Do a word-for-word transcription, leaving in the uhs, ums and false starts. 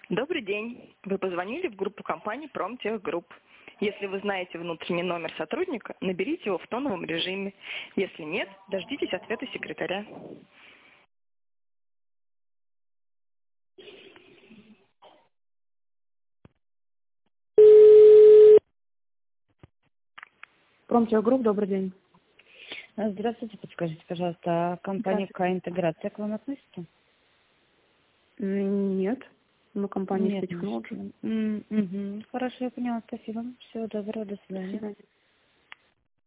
Добрый день. Вы позвонили в группу компании Промтехгрупп. Если вы знаете внутренний номер сотрудника, наберите его в тоновом режиме. Если нет, дождитесь ответа секретаря. Промтехгрупп, добрый день. Здравствуйте, подскажите, пожалуйста, а компания К-интеграция к вам относится? М, Нет, мы компания Нет. Technology. М, мгм. Хорошо, я поняла, спасибо. Всего доброго, до До свидания. свидания.